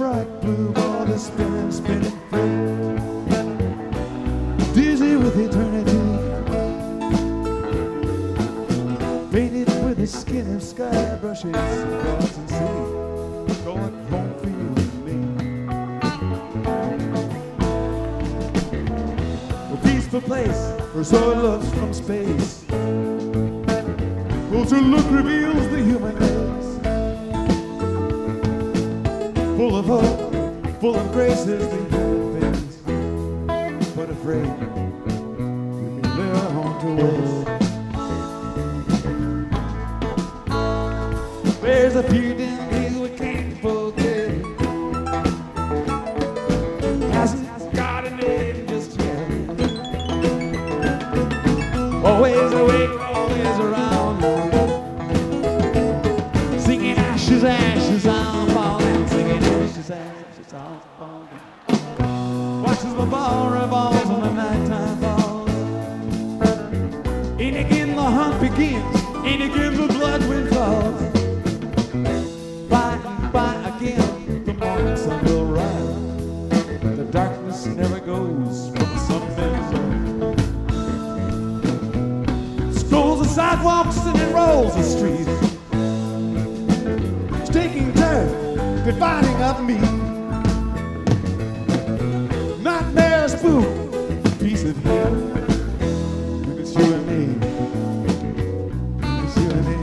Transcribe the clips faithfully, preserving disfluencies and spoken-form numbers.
bright blue ball is spinning, spinning free, dizzy with eternity, painted with the skin of sky brushes, clouds and sea, going home for you and me. A peaceful place where soil looks from space. Closer look reveals the human race, full of hope, full of graces, the human things, but afraid you can live on to waste. There's a few down here we can't forget, hasn't got a name just yet, always awake, always around, singing ashes, ashes, I'm falling, singing ashes, ashes, I'm falling. Watches the ball revolves when the nighttime falls. And again the hunt begins, and again the blood wind falls. By and by again, the morning sun will rise. The darkness never goes from the sunset's rise. Scrolls the sidewalks and it rolls the streets, taking turn, dividing up me. Nightmares spook, piece of him. And it's you and me. And it's you and me.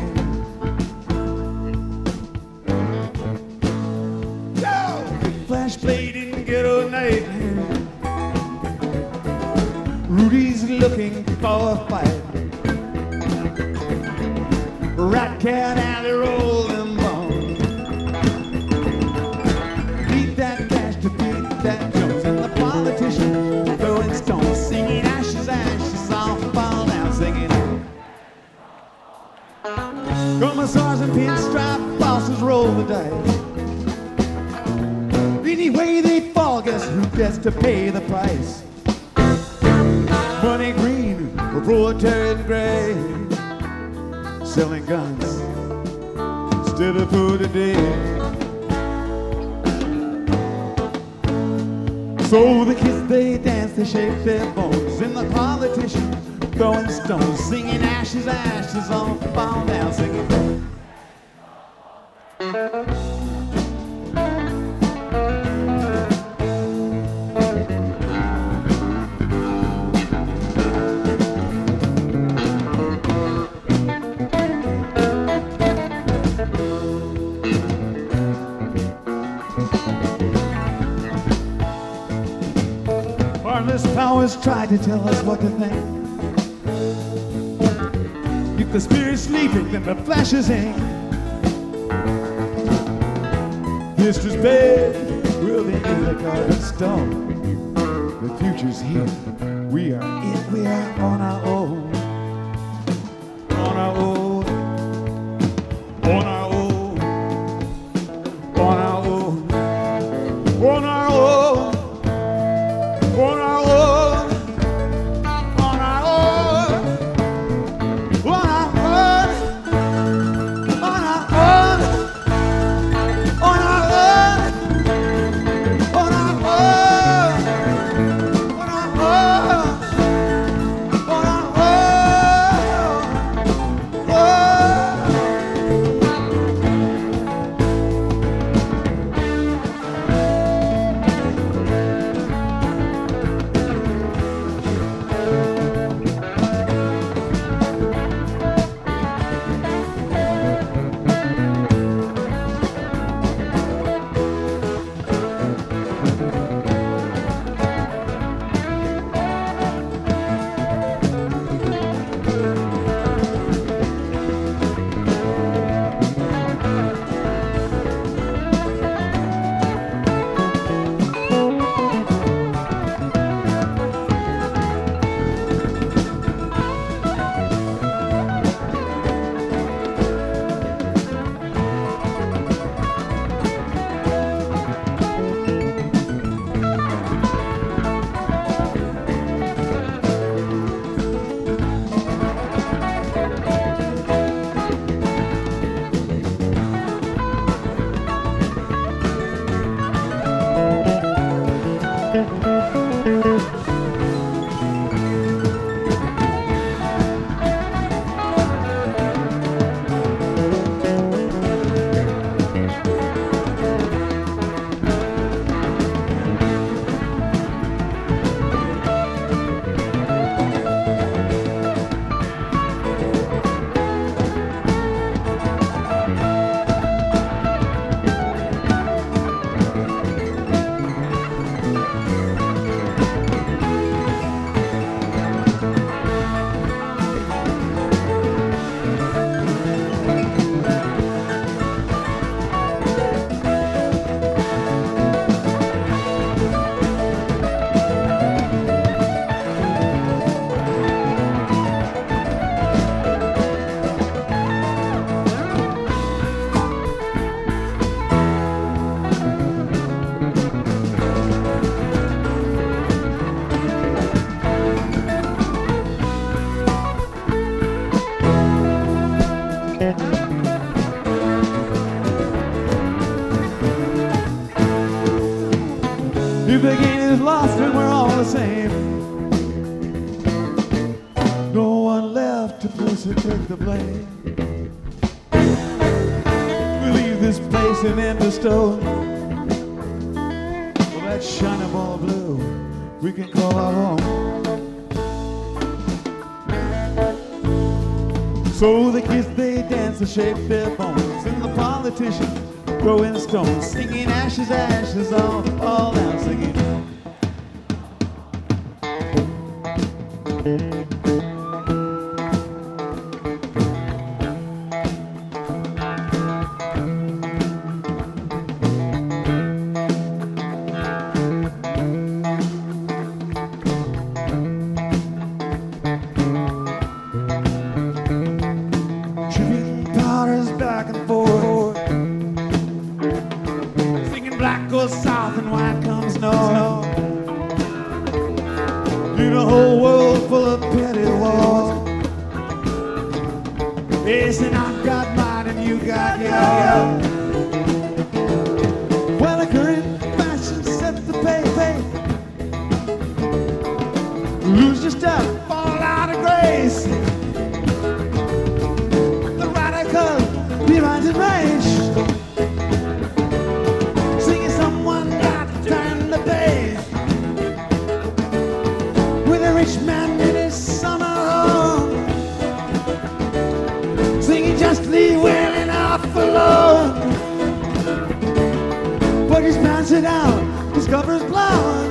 Yo! Flash blade in ghetto night. Rudy's looking for a fight. Rat cat alley rolling. That Jones and the politician throwing stones, singing ashes, ashes, all fall down, singing. Commissars and pinstripe bosses roll the dice. Anyway they fall, guess who gets to pay the price? Money green or proletariat gray, selling guns instead of food today. So the kids, they dance, they shake their bones, and the politician throwing stones, singing ashes, ashes, all fall down, singing. Powers try to tell us what to think. If the spirit's sleeping, then the flesh is in. History's bed, we'll be in the carved stone. The future's here. We are it. We are on our own. On our own. On our own. On our own. On our own. On our own, on our own, on our own, on our own, on our own, on our own, on our own, on our own. If the game is lost and we're all the same, no one left to push or take the blame. We leave this place and end the stone. Well, that shiny ball of blue we can call our home. So the kids they dance and shake their bones, and the politicians throwing stones, singing ashes, ashes, all, all down singing. Shooting daughters back and forth, singing black goes south and white comes north. In a whole world full of petty wars, yes, and I've got mine and you got yours. Well, the current fashion sets the pace. Lose your step, fall out of grace. The radical divides and rage, singing someone got to turn the page. With a rich man in his summer home, singing justly wailing off alone. But his pants are down, his cover's blown,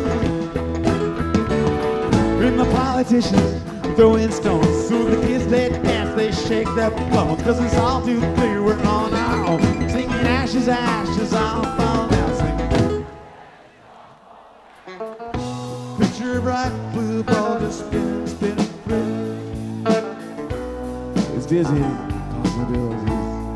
and the politicians throwing stones. So the kids they dance, they shake their bones, 'cause it's all too clear we're on our own. Singing ashes, ashes, all fall down. Singing. Picture a bright blue ball just spinning, spinning through. It's dizzy possibilities.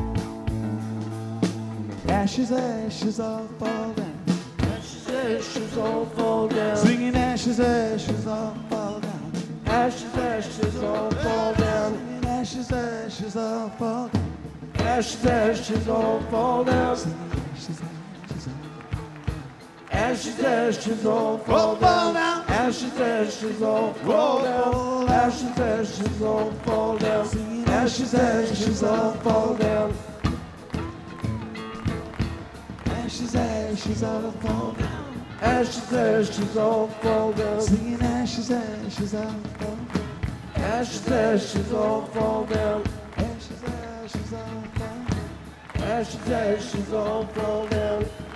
Ashes, ashes, all fall down. Ashes, ashes, all fall down. Singing ashes, ashes, all fall down. Ashes, ashes, all fall down. Singing ashes, ashes, all fall down. Ashes, ashes, all fall down. Singing ashes, ashes, all Ashes, ashes, all fall down. Ashes, ashes, all fall down. Ashes, ashes, all fall down. Ashes, ashes, all fall down. ashes, ashes, all fall down. Ashes, ashes, all fall down. Singing ashes, ashes, all fall down. Ashes, ashes, all fall down. Ashes, ashes, all fall down. Ashes, ashes, all fall down.